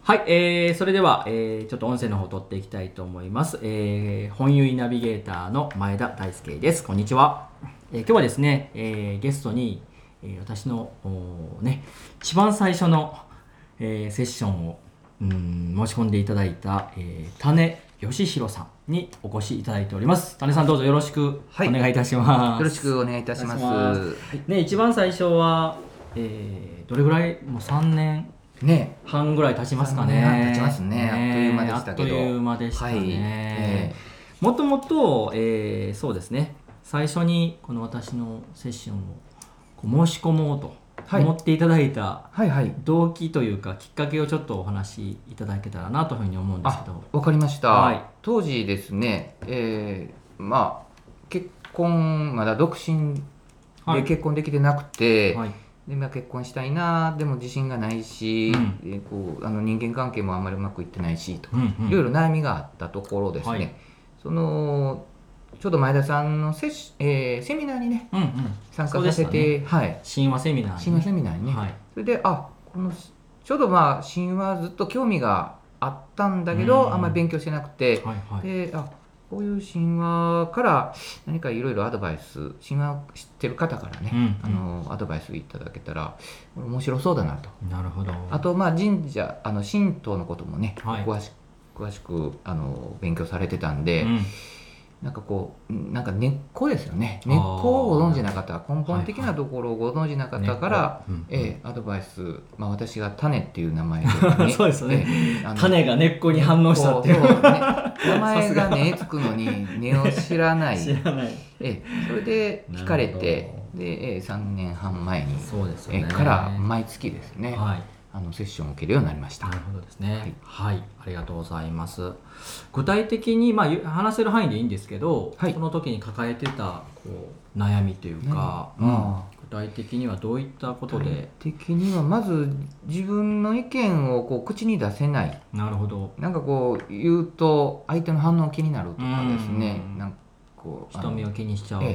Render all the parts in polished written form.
はい、それでは、ちょっと音声の方を取っていきたいと思います。本結ナビゲーターの前田大輔です。こんにちは。今日はですね、ゲストに、私の一番最初の、セッションを申し込んでいただいた、種義弘さんにお越しいただいております。種さん、どうぞよろしくお願いいたします。 よろしくお願いいたします。 ね、一番最初は、どれぐらい、もう3年半ぐらい経ちますかね。 経ちますね。あっという間でしたけど。 あっという間でしたね。もともと、そうですね、最初にこの私のセッションを申し込もうと思っていただいた動機というかきっかけをちょっとお話しいただけたらなというふうに思うんですけど。 わかりました。当時ですね、結婚まだ独身で結婚できてなくて、で結婚したいな、でも自信がないし、人間関係もあんまりうまくいってないしと、いろいろ悩みがあったところですね、ちょうど前田さんのセミナーにね、参加させて、 神話セミナーにね、それでちょうど神話ずっと興味があったんだけど、あんまり勉強してなくて、でこういう神話から何かいろいろアドバイス、神話を知ってる方からね、アドバイスいただけたら面白そうだなと。 なるほど。 あと神社、神道のこともね、詳しく勉強されてたんで、なんか根っこですよね。根っこをご存じな方、根本的なところをご存じな方から、アドバイス、私が種っていう名前で、ね、 そうですね、種が根っこに反応したっていう、 名前が根つくのに根を知らないそれで惹かれて、で3年半前にから毎月ですね、セッションを受けるようになりました。 なるほどですね。はい、ありがとうございます。具体的に、話せる範囲でいいんですけど、その時に抱えてた悩みというか、具体的にはどういったことで？ 具体的にはまず自分の意見を口に出せない。 なるほど。 なんか言うと相手の反応気になるとかですね、 人目を気にしちゃう。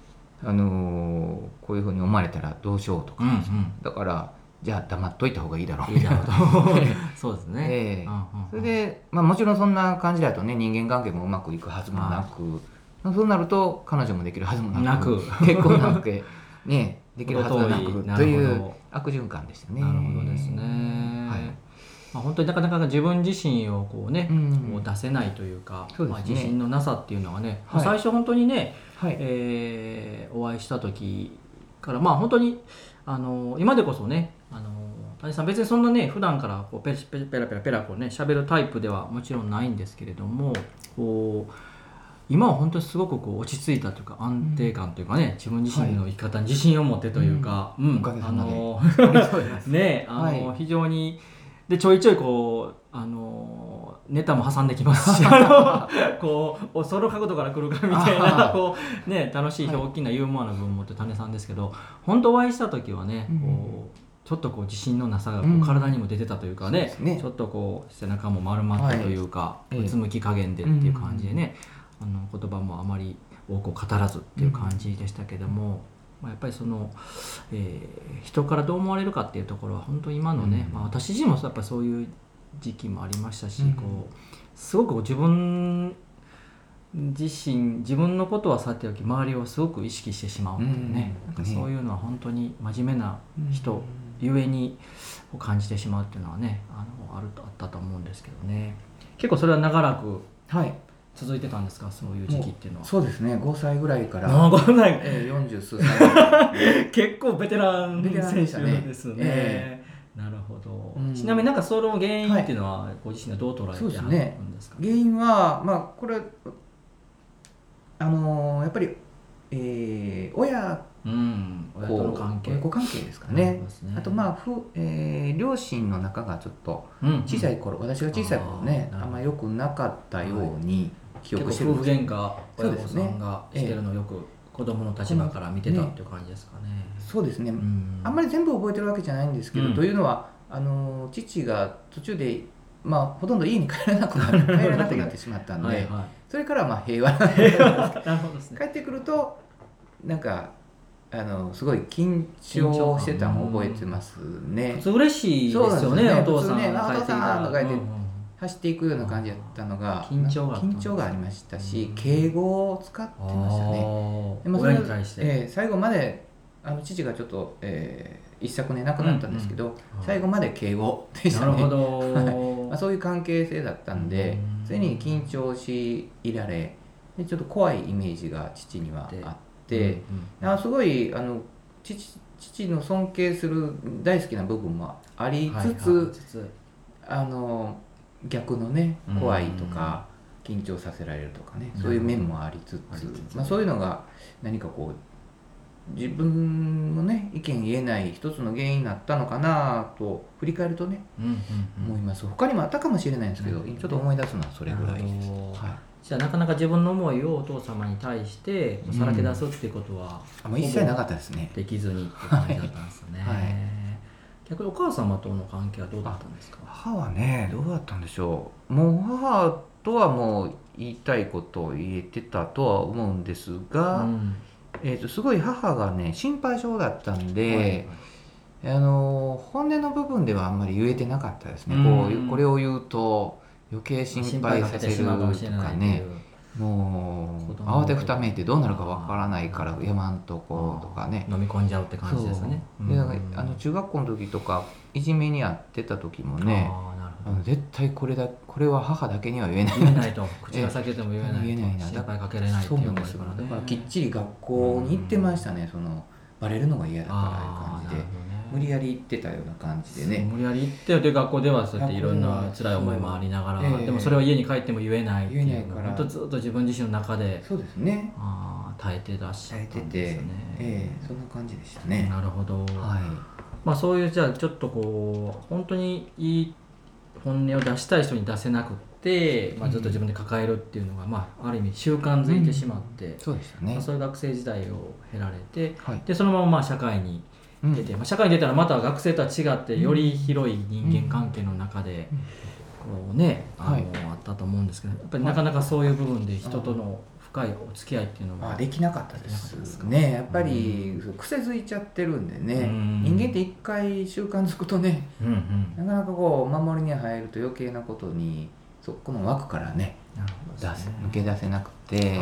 こういうふうに思われたらどうしようとか、だからじゃあ黙っといた方がいいだろうみたいなそうですね。 それで、もちろんそんな感じだとね、人間関係もうまくいくはずもなく、そうなると彼女もできるはずもなく結婚なんてねできるはずもなくという悪循環でしたね。 なるほどですね。本当になかなか自分自身を出せないというか、自信のなさっていうのはね、最初本当にね、お会いした時から本当に今でこそね、谷さん別にそんなね普段からペラペラ喋るタイプではもちろんないんですけれども、今は本当にすごく落ち着いたというか安定感というかね、自分自身の生き方に自信を持ってというか、非常にでちょいちょいネタも挟んできますし、その角度から来るかみたいな楽しい大きなユーモアの部分を持ってる種さんですけど、本当お会いした時はね、ちょっと自信のなさが体にも出てたというかね、ちょっと背中も丸まってというか、うつむき加減でっていう感じでね、言葉もあまり多く語らずっていう感じでしたけども、やっぱり人からどう思われるかっていうところは本当に今のね、私自身もやっぱりそういう時期もありましたし、すごく自分自身自分のことはさておき周りをすごく意識してしまうっていうね、なんかそういうのは本当に真面目な人ゆえに感じてしまうっていうのはね、あったと思うんですけどね。結構それは長らく続いてたんですか、そういう時期っていうのは。 そうですね、5歳ぐらいから40数歳結構ベテラン選手ですね。なるほど。ちなみにその原因っていうのはご自身はどう捉えてはるんですか？ 原因はこれやっぱり親子の関係ですかね。あと両親の仲がちょっと小さい頃、私が小さい頃ね、あんまり良くなかったように記憶してるんです。 結構夫婦喧嘩親御さんがしてるのをよく子供の立場から見てたっていう感じですかね。 そうですね。あんまり全部覚えてるわけじゃないんですけど、というのは父が途中でほとんど家に帰らなくなってしまったんで、それから平和な帰ってくるとなんかすごい緊張してたのを覚えてますね。 普通嬉しいですよね、お父さんね、お父さんとか言って、 うんうん、 走っていくような感じだったのが緊張がありましたし、敬語を使ってましたね。で親に対して、 最後まで父がちょっと、一昨年亡くなったんですけど、最後まで敬語でしたね。 なるほど、 まあ、そういう関係性だったんで、常に緊張しいられで、ちょっと怖いイメージが父にはあって、すごい父の尊敬する大好きな部分もありつつ、逆のね、怖いとか緊張させられるとかね、そういう面もありつつ、まあ、そういうのが何かこう自分のね意見言えない一つの原因になったのかなと振り返るとね、思います。他にもあったかもしれないんですけど、ちょっと思い出すのはそれぐらいです。 じゃあなかなか自分の思いをお父様に対してさらけ出すっていうことは、 もう一切なかったですね。 できずにって感じだったんですね。逆にお母様との関係はどうだったんですか？ 母はね、どうだったんでしょう。もう母とはもう言いたいことを言えてたとは思うんですが、すごい母がね心配性だったんで、本音の部分ではあんまり言えてなかったですね。これを言うと余計心配させるとかね、もう慌てふためいてどうなるかわからないからやまんとことかね、 飲み込んじゃうって感じですね。 で中学校の時とかいじめにあってた時もね、絶対これは母だけには言えないと、口が裂けても言えないと、心配かけれないっていうからね。 だからきっちり学校に行ってましたね。バレるのが嫌だからいう感じで、無理やり行ってたような感じでね。 無理やり行ってで学校ではそうやっていろんな辛い思いもありながら、でもそれを家に帰っても言えないっていうから、ずっと自分自身の中でそうですね、 耐えてらっしゃったんですね。 そんな感じでしたね。 なるほど。まあそういうじゃあちょっとこう本当にいい本音を出したい人に出せなくて、ずっと自分で抱えるっていうのが、ある意味習慣づいてしまって、 そうでしたね。 そういう学生時代を経られて、でそのまま社会に出て、社会に出たらまた学生とは違ってより広い人間関係の中でこうね、あったと思うんですけど、やっぱりなかなかそういう部分で人との深いお付き合いっていうのはできなかったですね。やっぱり癖づいちゃってるんでね、人間って一回習慣づくとね、なかなかこう守りに入ると余計なことにそこの枠からね抜け出せなくて、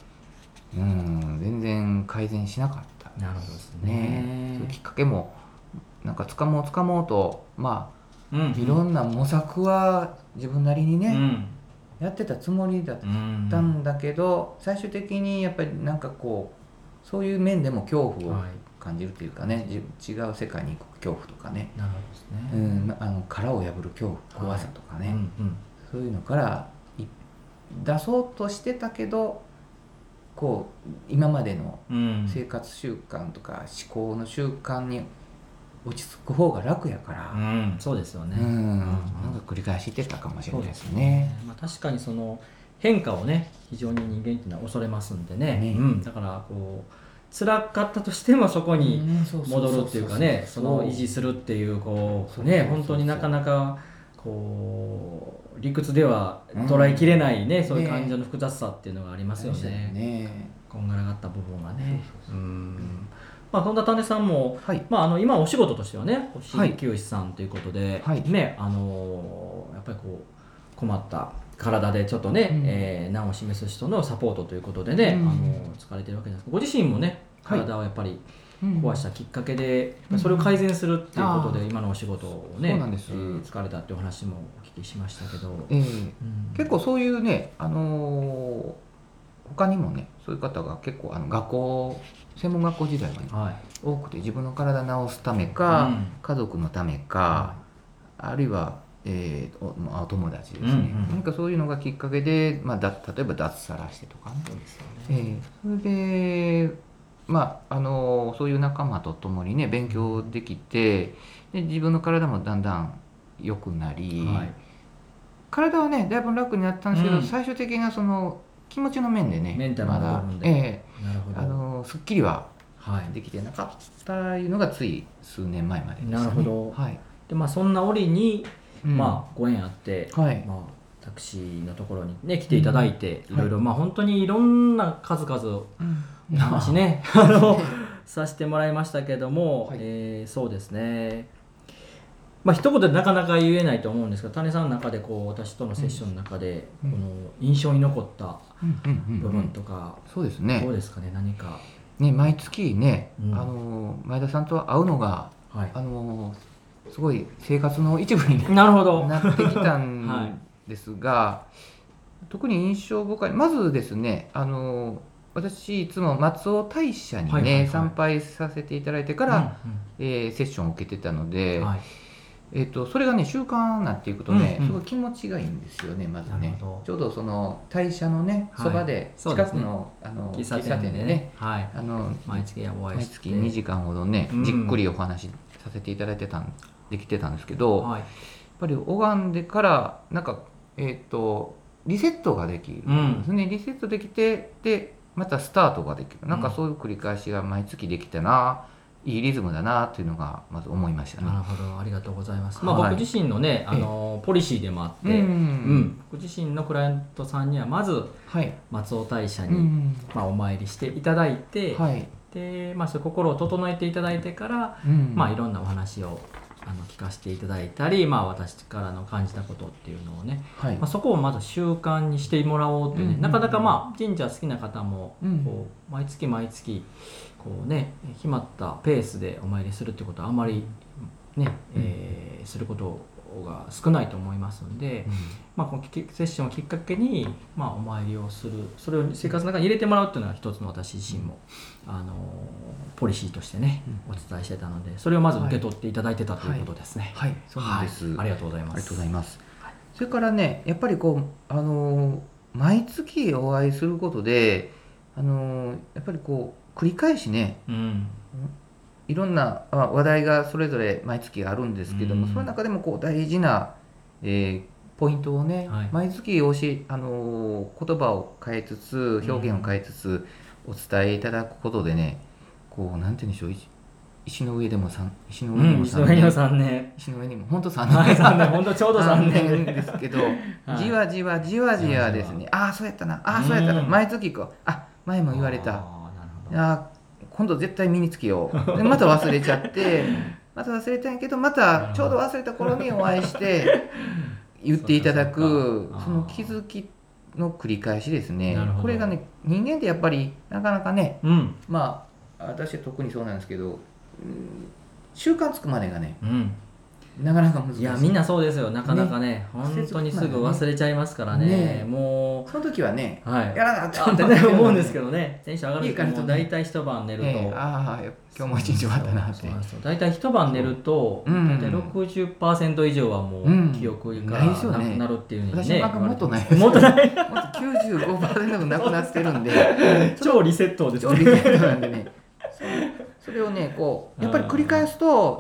全然改善しなかった。 なるほどですね。 そういうきっかけもなんか掴もうといろんな模索は自分なりにね、やってたつもりだったんだけど、最終的にやっぱりなんかこうそういう面でも恐怖を感じるというかね、違う世界に行く恐怖とかね、殻を破る怖さとかね、そういうのから出そうとしてたけど、こう今までの生活習慣とか思考の習慣に落ち着く方が楽やから、 そうですよね。 なんか繰り返し言ってたかもしれないですね。 確かにその変化をね非常に人間っていうのは恐れますんでね、だからこう辛かったとしてもそこに戻るっていうかね、その維持するっていうこうね、本当になかなかこう理屈では捉えきれないね、そういう感情の複雑さっていうのがありますよね。こんがらがった部分がね。そんな種さんも、今お仕事としてはね鍼灸師さんということで、ね、やっぱりこう困った体でちょっとね、難を示す人のサポートということでね、疲れてるわけですけど、ご自身もね体をやっぱり壊したきっかけで、それを改善するっていうことで今のお仕事をね疲れたっていう話もお聞きしましたけど、 結構そういうね、他にもねそういう方が結構専門学校時代は、多くて、自分の体を治すためか、家族のためか、あるいは、お友達ですね、何かそういうのがきっかけで、例えば脱サラしてとかね、それでそういう仲間と共にね勉強できて、で自分の体もだんだん良くなり、体はねだいぶ楽になったんですけど、最終的なその気持ちの面でね、 メンタルの部分で、 すっきりはできてなかったいうのがつい数年前まででしたね。 なるほど。でそんな折に、ご縁あって、私のところにね来ていただいて、いろいろ本当にいろんな数々の話ねさせてもらいましたけども、 はい、 そうですね、一言でなかなか言えないと思うんですけど、種さんの中で私とのセッションの中で、この印象に残った部分とか、 そうですね、 どうですかね、何かね、毎月ね、前田さんと会うのが、 はい、 すごい生活の一部に、 なるほどなってきたんですが、はい、特に印象深い、まずですね、私いつも松尾大社にね、参拝させていただいてから、セッションを受けてたので、はい、それがね習慣になっていくとね、すごい気持ちがいいんですよね。まずね、ちょうどその大社のねそばで、近くの、喫茶店でね、毎月2時間ほどね、じっくりお話しさせていただいてできてたんですけど、やっぱり拝んでからなんかリセットができるんですね。リセットできて、でまたスタートができる、なんかそういう繰り返しが毎月できたな、いいリズムだなというのがまず思いましたね。 なるほど、ありがとうございます。僕自身のね、ポリシーでもあって、僕自身のクライアントさんにはまず松尾大社に、お参りしていただいて、でそういう心を整えていただいてから、いろんなお話を聞かせていただいたり、私からの感じたことっていうのをね、そこをまず習慣にしてもらおうというね、なかなか神社好きな方もこう毎月毎月こうね決まったペースでお参りするってことはあまりね、することが少ないと思いますので、このセッションをきっかけに、お参りをする、それを生活の中に入れてもらうっていうのが一つの私自身も、ポリシーとしてね、お伝えしてたので、それをまず受け取っていただいてたということですね。 はい、そうなんです、 ありがとうございます。 ありがとうございます。それからね、やっぱりこう毎月お会いすることでやっぱりこう繰り返しね、いろんな話題がそれぞれ毎月あるんですけども、その中でもこう大事な、ポイントをね、毎月言葉を変えつつ、表現を変えつつお伝えいただくことでね、こうなんて言うんでしょう、石の上にも3年、石の上にも本当3年、 本当ちょうど3年ですけど、じわじわですね、ああそうやったな、ああそうやったな、毎月こう、前も言われた、今度絶対身につけよう、でまた忘れちゃってまた忘れたんやけど、またちょうど忘れた頃にお会いして言っていただく、その気づきの繰り返しですね。これがね、人間ってやっぱりなかなかね、私は特にそうなんですけど、習慣つくまでがね、なかなか難しい。 いやみんなそうですよ、なかなかね、本当にすぐ忘れちゃいますからね。もうその時はね、 やらなって思うんですけどね、テンション上がるんですけど、大体一晩寝ると、 今日も一日終わったなって、 大体一晩寝ると大体 60% 以上はもう記憶がなくなるっていうふうにね。 私ももっとないです。もっとない。95% なくなってるんで、 超リセットですね。 超リセットなんでね。それをね、こうやっぱり繰り返すと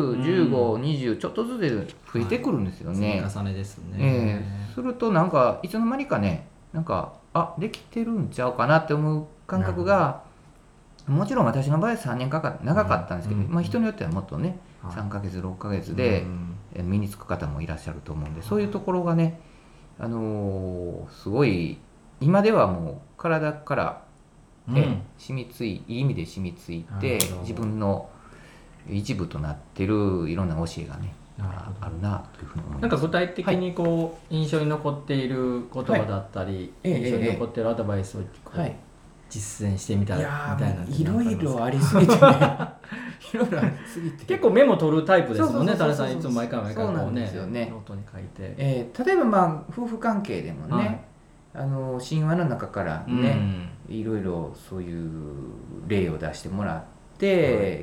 10、15、20ちょっとずつ増えてくるんですよね。 積み重ねですね。 するとなんかいつの間にかね、なんかできてるんちゃうかなって思う感覚が、もちろん私の場合は3年かかって長かったんですけど、人によってはもっとね、3ヶ月6ヶ月で身につく方もいらっしゃると思うんで、そういうところがね、すごい今ではもう体から染みついい意味で染みついて、自分の一部となってるいろんな教えがねあるなというふうに思います。 なんか具体的にこう、印象に残っている言葉だったり、印象に残っているアドバイスをこう、実践してみたらみたいな。 いろいろありすぎてねいろいろありすぎて結構メモ取るタイプですもんね。タレさんいつも毎回こうねノートに書いて、 例えば夫婦関係でもね、神話の中からね、いろいろそういう例を出してもらって、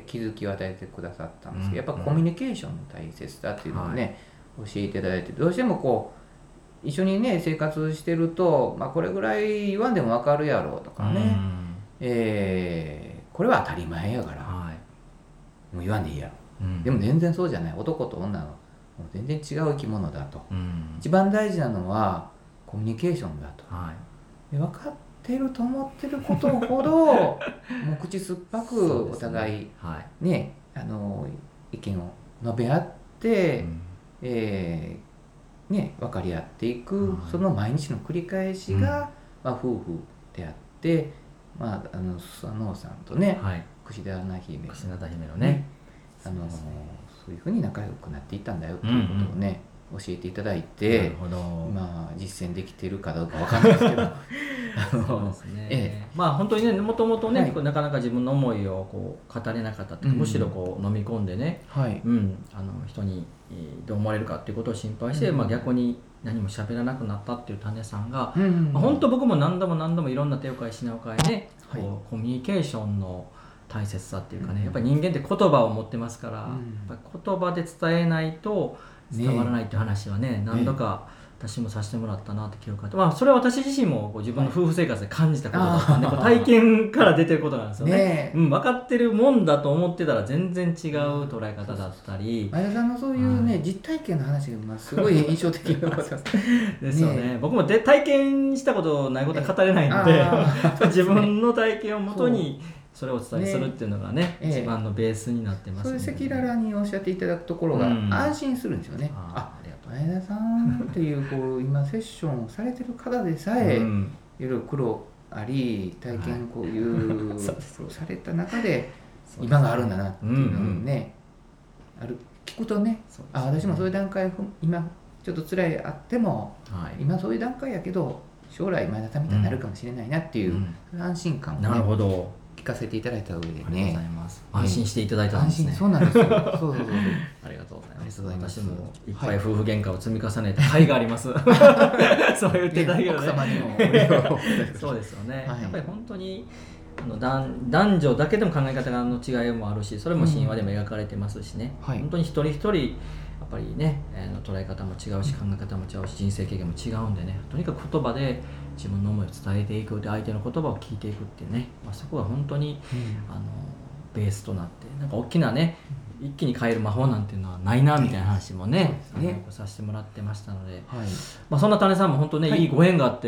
気づきを与えてくださったんですけど、やっぱコミュニケーションの大切だっていうのをね、教えていただいて、どうしてもこう一緒にね生活してると、これぐらい言わんでも分かるやろうとかね、これは当たり前やから、もう言わんでいいやろ、でも全然そうじゃない、男と女のもう全然違う生き物だと、一番大事なのはコミュニケーションだと、で分かってると思ってることほどもう口酸っぱくお互いね、意見を述べ合って、分かり合っていく、その毎日の繰り返しが、夫婦であって、スサノオさんとね、 櫛田花姫のね、 そういうふうに仲良くなっていったんだよっていうことをね、教えていただいて、実践できているかどうかわかんないですけどそうですね、本当にね、もともとね、なかなか自分の思いをこう語れなかったっていうか、むしろこう飲み込んでね、人にどう思われるかっていうことを心配して、逆に何も喋らなくなったっていう種さんが、本当僕も何度もいろんな手を変え品を変えね、こうコミュニケーションの大切さっていうかね、やっぱり人間って言葉を持ってますから、やっぱ言葉で伝えないと伝わらないっていう話はね、何度か私もさせてもらったなって記憶があって、それは私自身も自分の夫婦生活で感じたことだったんで、体験から出てることなんですよね。分かってるもんだと思ってたら全然違う捉え方だったり、 前田さんのそういうね、実体験の話がすごい印象的なことですよね。僕も体験したことないことは語れないので、自分の体験をもとにそれをお伝えするっていうのがね、一番のベースになってますので、そういう赤裸々におっしゃっていただくところが安心するんですよね。前田さんっていうこう今セッションをされてる方でさえ、いろいろ苦労あり体験こういうされた中で今があるんだなっていうのをね、聞くとね、私もそういう段階今ちょっと辛いあっても、今そういう段階やけど将来前田さんみたいになるかもしれないなっていう安心感をね、聞かせていただいた上でね、 ありがとうございます。安心していただいたんですね。 そうなんですよ。そうありがとうございます。私もいっぱい夫婦喧嘩を積み重ねた甲斐があります。そう言っていただけるね。 奥様にもそうですよね。やっぱり本当に男女だけでも考え方の違いもあるし、それも神話でも描かれてますしね。本当に一人一人やっぱりね、捉え方も違うし、考え方も違うし、人生経験も違うんでね、とにかく言葉で自分の思いを伝えていく、で相手の言葉を聞いていくっていうね、そこが本当に、ベースとなって、なんか大きなね、一気に変える魔法なんていうのはないなみたいな話もね、させてもらってましたので、そんな種さんも本当ね、いいご縁があって、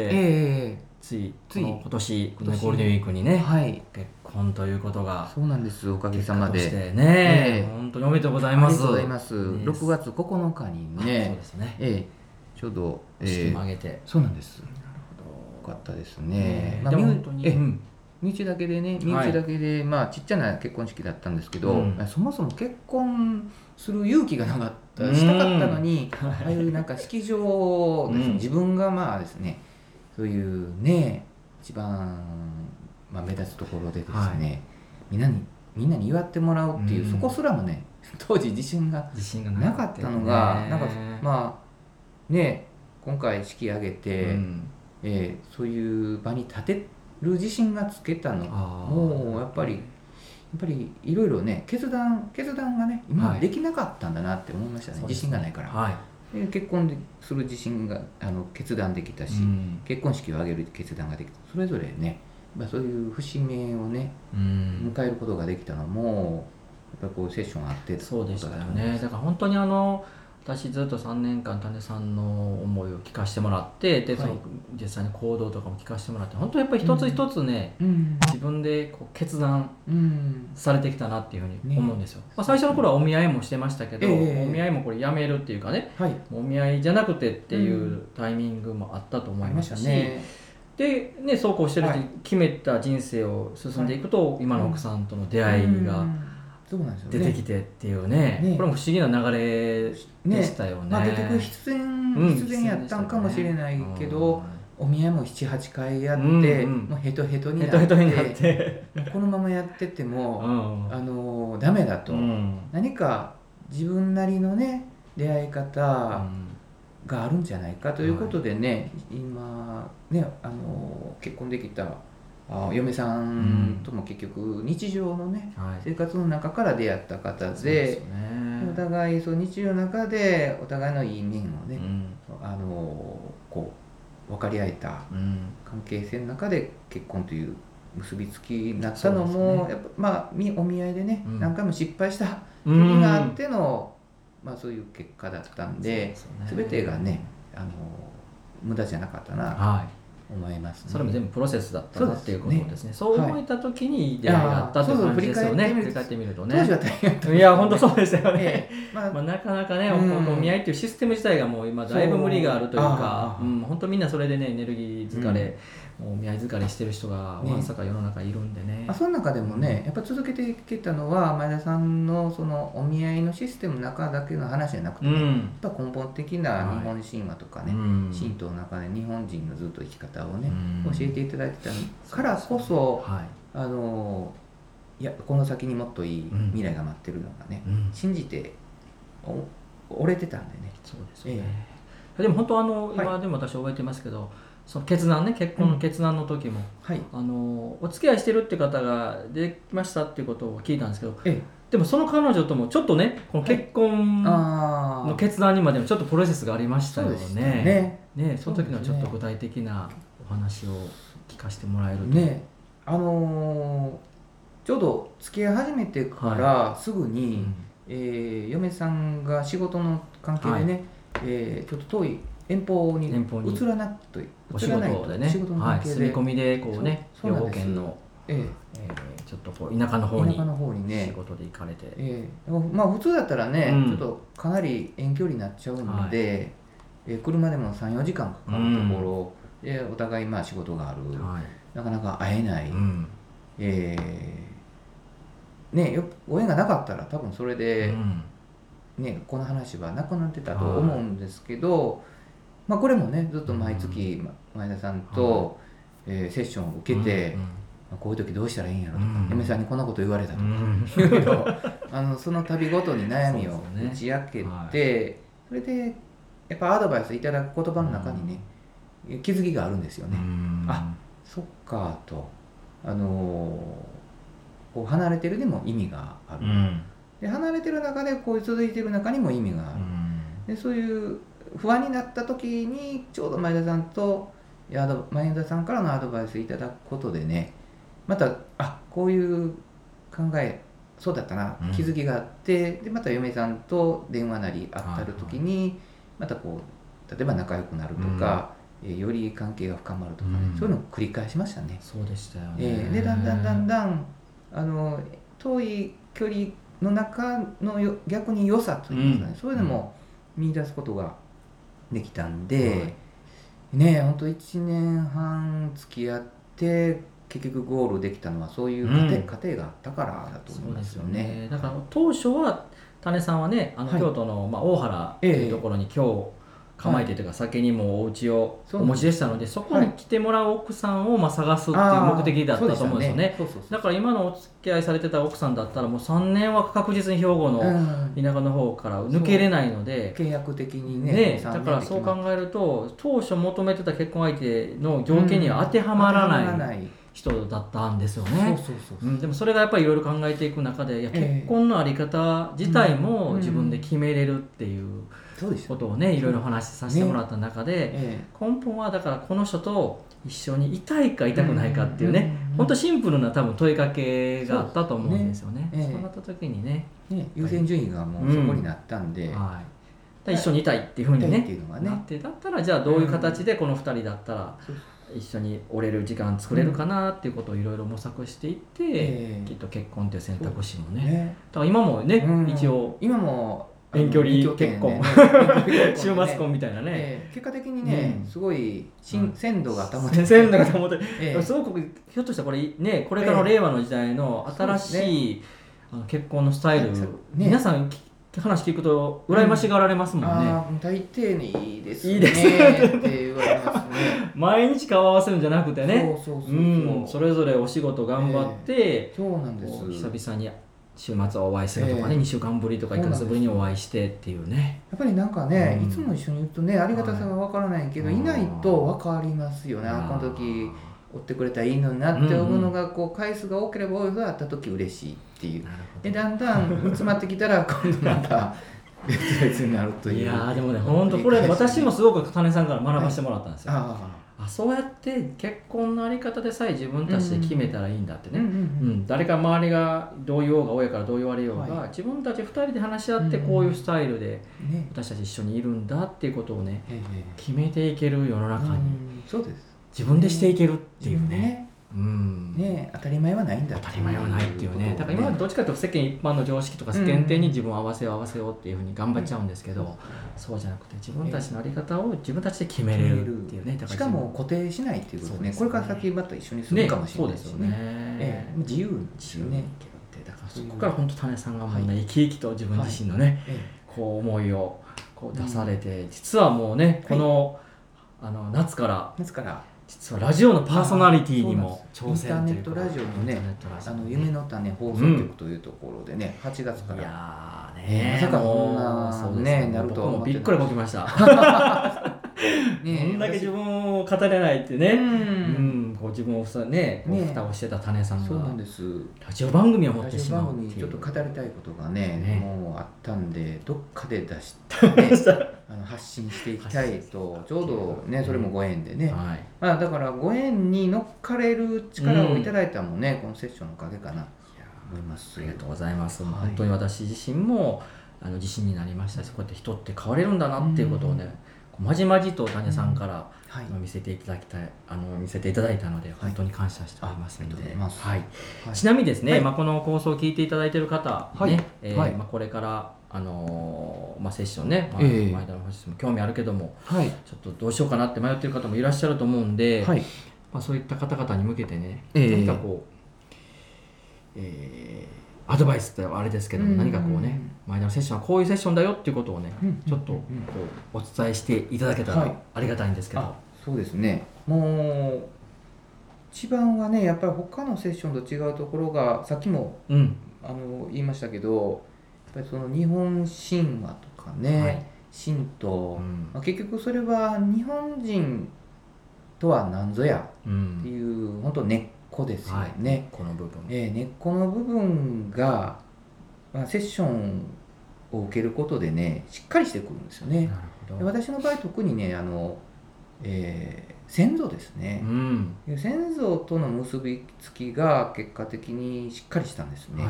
つい今年ゴールデンウィークにね、結婚ということが、 そうなんです、おかげさまでしてね、本当におめでとうございます。 ありがとうございます。6月9日にね、 そうですね、 ちょうど式も挙げて、 そうなんです。よかったですね。 でも本当に身内だけでね、ちっちゃな結婚式だったんですけど、そもそも結婚する勇気がなかったしたかったのに、ああいうなんか式場ですね、自分がですね、そういうね、一番目立つところでですね、みんなに祝ってもらうっていう、そこすらもね、当時自信がなかったのが、なんかね、今回式挙げて、そういう場に立てる自信がつけたのもうやっぱりいろいろね、決断がね、今までできなかったんだなって思いましたね。自信がないから。結婚する自信が決断できたし、結婚式を挙げる決断ができた。それぞれね、そういう節目をね、迎えることができたのもやっぱりこうセッションあって、 そうでしたよね。だから本当に私ずっと3年間種さんの思いを聞かせてもらって、でその実際に行動とかも聞かせてもらって、本当にやっぱり一つ一つね、自分でこう決断されてきたなっていうふうに思うんですよ。最初の頃はお見合いもしてましたけど、お見合いもこれやめるっていうかね、お見合いじゃなくてっていうタイミングもあったと思いますし、でね、そうこうしてるうちに決めた人生を進んでいくと、今の奥さんとの出会いが出てきてっていうね、これも不思議な流れでしたよね。 出てくる必然やったんかもしれないけど、お見合いも 7,8 回やって、もうヘトヘトになってこのままやっててもダメだと、何か自分なりのね出会い方があるんじゃないかということでね、今ね結婚できた嫁さんとも結局日常のね、生活の中から出会った方で、お互い日常の中でお互いのいい面をね、こう分かり合えた関係性の中で結婚という結びつきになったのも、やっぱお見合いでね、何回も失敗した時があってのそういう結果だったんで、全てがね無駄じゃなかったな思いますね。 それも全部プロセスだったなっていうことですね。そう思えた時に出会いがあったという感じですよね。振り返ってみるとね。 当時は大変だった。 いや本当そうですよね。なかなかね、お見合いっていうシステム自体がもう今だいぶ無理があるというか、本当みんなそれでねエネルギー疲れもう見合い疲れしてる人がわんさか世の中いるんでね。 その中でもね、やっぱ続けていけたのは前田さんのそのお見合いのシステムの中だけの話じゃなくてね、やっぱ根本的な日本神話とかね、神道の中で日本人のずっと生き方をね、教えていただいてたからこそ、いやこの先にもっといい未来が待ってるのがね、信じて折れてたんでね。 そうですよね。でも本当今でも私覚えてますけど、その決断ね、結婚の決断の時も、お付き合いしてるって方ができましたっていうことを聞いたんですけど、でもその彼女ともちょっとね、この結婚の決断にまでのちょっとプロセスがありましたよね。その時のちょっと具体的なお話を聞かせてもらえるとね。 ちょうど付き合い始めてからすぐに、嫁さんが仕事の関係でね、ちょっと遠い遠方に移らないとお仕事でね、住み込みでこうね、兵庫県のちょっとこう田舎の方にね、仕事で行かれて、 普通だったらね、ちょっとかなり遠距離になっちゃうので、車でも 3,4 時間かかるところで、お互い仕事がある、なかなか会えない、ご縁がなかったら多分それで、この話はなくなってたと思うんですけど、これもねずっと毎月前田さんと、セッションを受けて、こういう時どうしたらいいんやろとか、嫁さんにこんなこと言われたとか、いろいろその度ごとに悩みを打ち明けて、それでやっぱアドバイスいただく言葉の中にね、気づきがあるんですよね。そっかと、こう離れてるでも意味がある、で離れてる中でこう続いてる中にも意味がある、でそういう不安になった時にちょうど前田さんと前田さんからのアドバイスいただくことでね、またこういう考えそうだったな、気づきがあって、でまた嫁さんと電話なり会ったる時にまたこう例えば仲良くなるとか、より関係が深まるとかね、そういうのを繰り返しましたね。 そうでしたよね。 でだんだん遠い距離の中の逆に良さといいますかね、そういうのも見出すことができたんで、本当1年半付き合って結局ゴールできたのはそういう過程があったからだと思いますよね。 だから当初は種さんはね、京都の大原というところに今日構えてというか、先にもお家をお持ちでしたので、そこに来てもらう奥さんを探すっていう目的だったと思うんですよね。だから今のお付き合いされてた奥さんだったらもう3年は確実に兵庫の田舎の方から抜けれないので、 契約的にね、 だからそう考えると当初求めてた結婚相手の条件には当てはまらない人だったんですよね。でもそれがやっぱりいろいろ考えていく中で、結婚の在り方自体も自分で決めれるっていうことをね、いろいろ話させてもらった中で、根本はだからこの人と一緒にいたいかいたくないかっていうね、本当シンプルな多分問いかけがあったと思うんですよね。そうなった時にね、 優先順位がもうそこになったんで、 一緒にいたいっていうふうにねなって、だったらじゃあどういう形でこの2人だったら一緒に折れる時間作れるかなっていうことをいろいろ模索していって、きっと結婚っていう選択肢もね、だから今もね、一応今も遠距離結婚週末婚みたいなね、 結果的にね、すごい鮮度が保てる、 すごくひょっとしたらこれね、これからの令和の時代の新しい結婚のスタイル、皆さん話聞くと羨ましがられますもんね。 大抵にいいですねって言われますね。 毎日顔合わせるんじゃなくてね、それぞれお仕事頑張って、 そうなんです。 久々に週末お会いするとかね、2週間ぶりとか1ヶ月ぶりにお会いしてっていうね。 やっぱりなんかね、いつも一緒にいるとね、ありがたさが分からないけど、いないと分かりますよね。この時追ってくれたらいいのになって思うのが、こう回数が多ければ多いほど会った時嬉しいっていう。でだんだん煮詰まってきたら今度また別々になるという。 いやでもね、本当これ私もすごく種さんから学ばせてもらったんですよ。そうやって結婚のあり方でさえ自分たちで決めたらいいんだってね、誰か周りがどう言おうが親からどう言われようが、自分たち2人で話し合ってこういうスタイルで私たち一緒にいるんだっていうことをね、決めていける世の中に自分でしていけるっていうね、 ね、当たり前はないんだ、 当たり前はないっていうね。だから今までどっちかというと世間一般の常識とか世間体に自分を合わせようっていうふうに頑張っちゃうんですけど、そうじゃなくて自分たちの在り方を自分たちで決めれるっていうね。 しかも固定しないっていうことね。これから先また一緒に住むかもしれないですよね。自由ですよね。 だからそこから本当種さんがもうね生き生きと自分自身のねこう思いをこう出されて、実はもうねこの夏から実はラジオのパーソナリティにも挑戦というインターネットラジオのね夢の種放送局というところでね、8月から、いやね、 まさかこんなねなるとは思ってびっくりこきましたこんだけ自分を語れないってね、こう自分をね蓋をしてた種さんが、 そうなんです、 ラジオ番組を持ってしまうっていう、ちょっと語りたいことがねもうあったんで、どっかで出して発信していきたいと、ちょうどねそれもご縁でね、だからご縁に乗っかれる力をいただいたもね、このセッションのおかげかなと思います。 ありがとうございます。本当に私自身も自信になりましたし、こうやって人って変われるんだなっていうことをね、まじまじと種さんから見せていただいたので本当に感謝しておりますので、ちなみにですね、この放送を聞いていただいている方ね、これからセッションね、前田の話も興味あるけども、ちょっとどうしようかなって迷っている方もいらっしゃると思うんで、そういった方々に向けてね、何かこう、アドバイスってあれですけども、何かこうね、前田のセッションはこういうセッションだよっていうことをね、ちょっとこうお伝えしていただけたらありがたいんですけど。 そうですね、もう一番はねやっぱり他のセッションと違うところが、さっきも、言いましたけど、やっぱりその日本神話とかね、神道、結局それは日本人とは何ぞやっていう、本当根っこですよね。根っこの部分、根っこの部分が、セッションを受けることでねしっかりしてくるんですよね。で私の場合特にね先祖ですね、先祖との結びつきが結果的にしっかりしたんですね。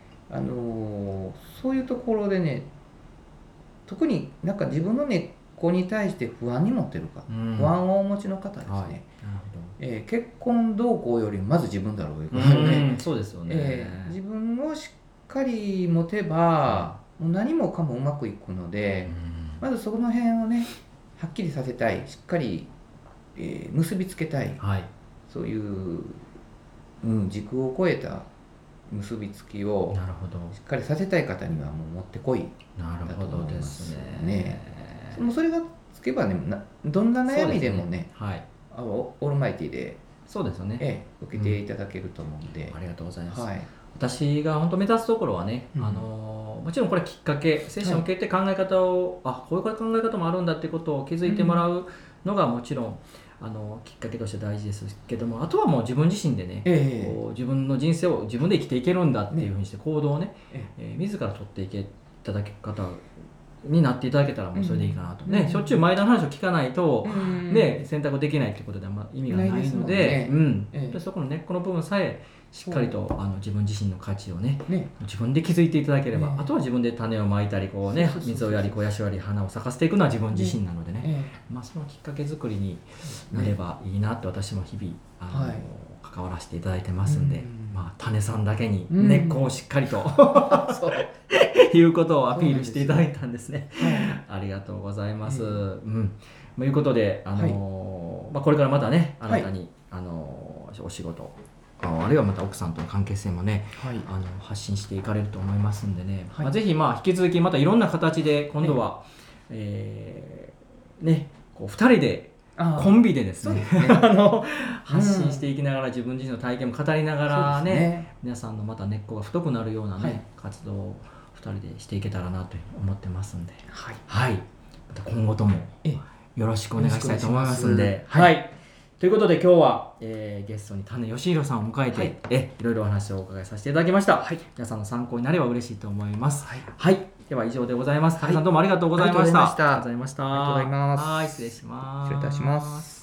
そういうところでね、特になんか自分の根っこに対して不安に持ってるか、不安をお持ちの方ですね、結婚動向よりまず自分だろうということでね、 そうですよね、 自分をしっかり持てば、もう何もかもうまくいくので、まずその辺をねはっきりさせたい、しっかり、結びつけたい、そういう、軸を超えた結びつきをしっかりさせたい方にはもうもってこいだと思いますね。もうそれがつけばね、どんな悩みでもね、オールマイティでそうですよね、 受けていただけると思うんで、 ありがとうございます。私が本当目指すところはね、もちろんこれきっかけ、セッションを受けて考え方を、こういう考え方もあるんだっていうことを気づいてもらうのがもちろんきっかけとして大事ですけども、あとはもう自分自身でね、こう自分の人生を自分で生きていけるんだっていうふうにして行動をね、自ら取っていただけ方になっていただけたらもうそれでいいかなと、しょっちゅう前田の話を聞かないと、選択できないっていうことでは意味がないので、そこの根っこの部分さえしっかりと自分自身の価値をね自分で気づいていただければ、あとは自分で種をまいたりこうね水をやり肥やし割り花を咲かせていくのは自分自身なのでね、そのきっかけ作りになればいいなって私も日々関わらせていただいてますんで、種さんだけに根っこをしっかりということをアピールしていただいたんですね。ありがとうございます。ということでこれからまたねあなたにお仕事あるいはまた奥さんとの関係性もね、発信していかれると思いますんでね、ぜひ引き続きまたいろんな形で今度は、こう2人でコンビでですね発信していきながら自分自身の体験も語りながらね、皆さんのまた根っこが太くなるようなね、活動を2人でしていけたらなと思ってますんで、また今後ともよろしくお願いしたいと思いますんで。ということで今日は、ゲストに種義弘さんを迎えて、いろいろお話をお伺いさせていただきました。皆さんの参考になれば嬉しいと思います。では以上でございます。種さんどうもありがとうございました。 ありがとうございました。 失礼します。 失礼いたします。